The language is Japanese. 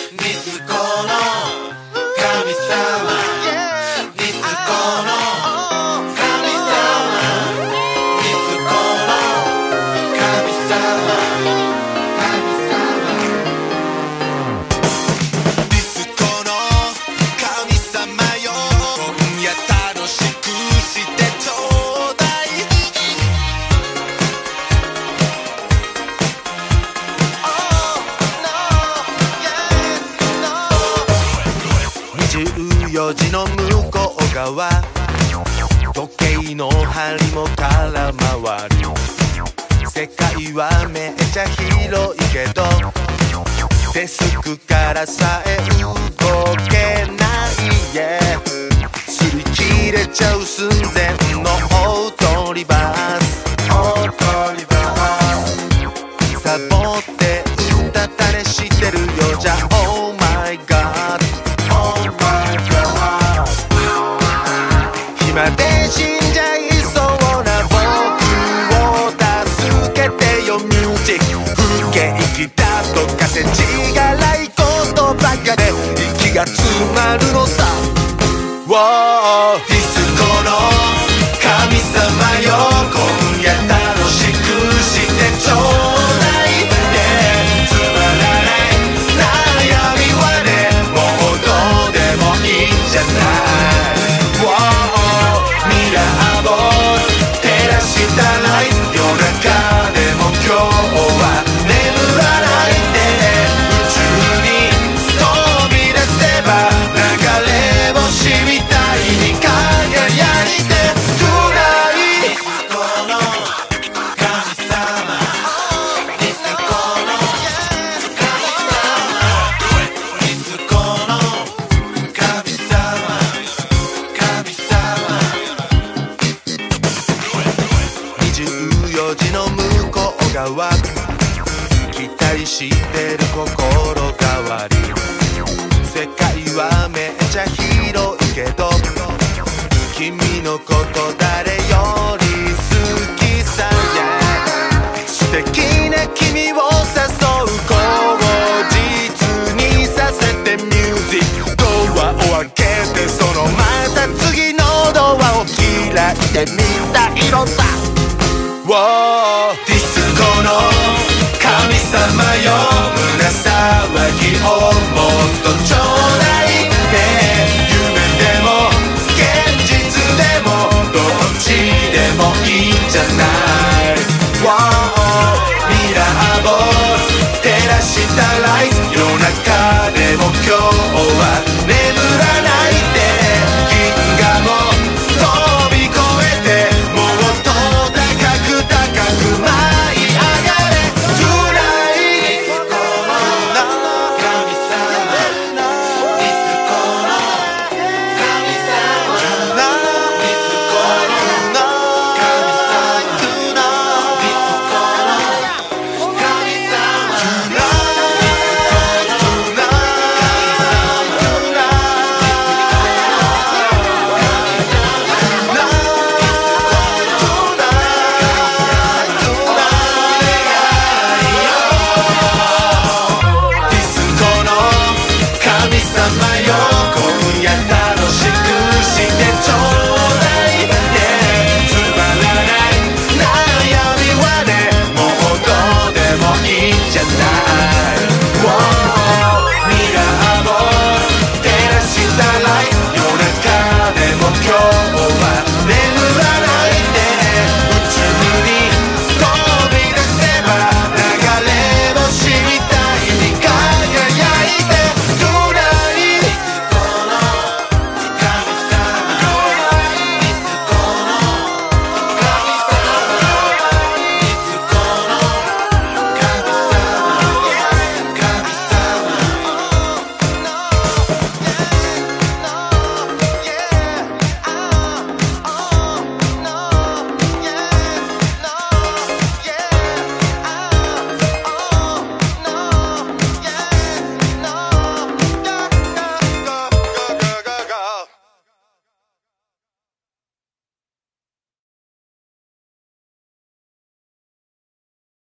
ディスコの神様、ディスコの神様、ディスコの神様、神様、ディスコの神様よ、今夜楽しくしてちょうだい。24時の向こう側、時計の針も空回る。世界はめっちゃ広いけど、デスクからさえ動けない、yeah、擦り切れちゃう寸前のオートリバース、サボってうたた寝してるよじゃ Oh my god、暇で死んじゃいそうな僕を助けてよミュージック。不景気だとかせちがらいことばかで息が詰まるのさ。ディスコの神様よ、今夜楽しくしてちょうだい、yeah、つまらない悩みはね、もうどうでもいいんじゃない。ミラーボール照らしたライト、夜中でも今日は眠らないで、宇宙に飛び出せば流れ星みたいに輝いてトゥナイト。ディスコの神様、ディスコの神様、ディスコの神様、神様。24時の向こう側、期待してる心変わり。世界はめっちゃ広いけど、君のこと誰より好きさ、yeah、素敵な君を誘う口実にさせてミュージック。ドアを開けてそのまた次のドアを開いてみたいのさ。ディスコの神様よ、胸騒ぎをもっとちょうだい、ね、夢でも現実でもどっちでもいいんじゃない。ミラーボール照らしたライト、夜中でも今日